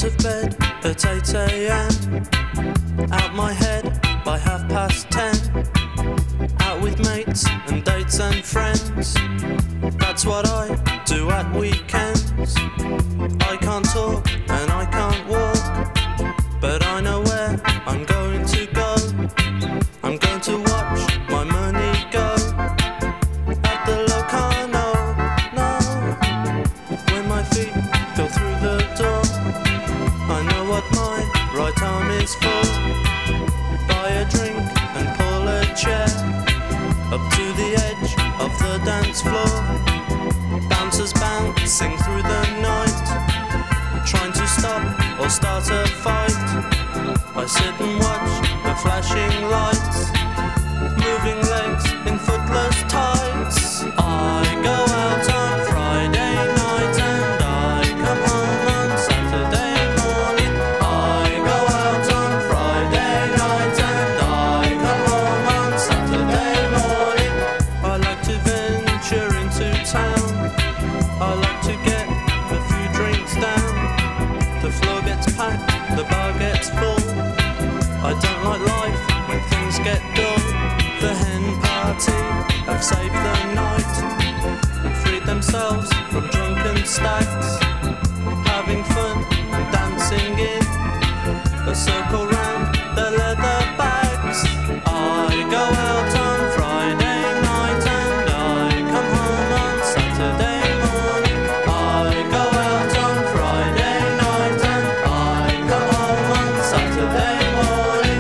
of bed at 8 a.m. Out my head by 10:30. Out with mates and dates and friends. That's what I do at weekends. I can't talk and I can't walk, but I know where I'm going to go. I'm going to watch my money go at the Locarno, no. When my feet go through the door, I know what my right arm is for. Buy a drink and pull a chair up to the edge of the dance floor. Bouncers bouncing through the night, trying to stop or start a fight. I sit and watch the flashing lights, moving legs in footless tights. I go out on Friday night and I come home on Saturday morning. I go out on Friday night and I come home on Saturday morning. I like to venture into town. I like to get a few drinks down. The floor gets packed, the bar gets full. I don't like life when things get dull. The hen party have saved the night and freed themselves from drunken stacks, having fun and dancing in a circle round their leather bags. I go out on Friday night and I come home on Saturday morning. I go out on Friday night and I come home on Saturday morning.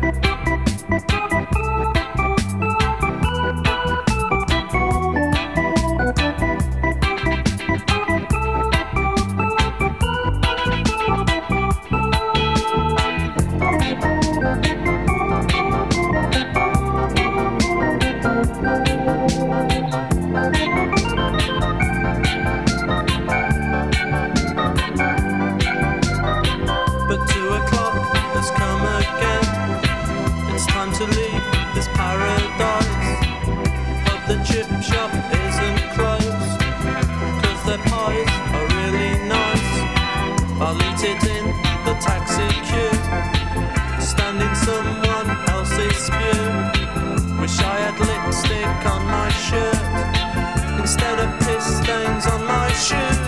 But 2 o'clock has come again. It's time to leave this paradise. Hope the chip shop isn't closed, 'cause their pies are really nice. I'll eat it in the taxi queue, stand in someone else's spew. Wish I had lipstick on my shirt instead of piss stains on my shoes.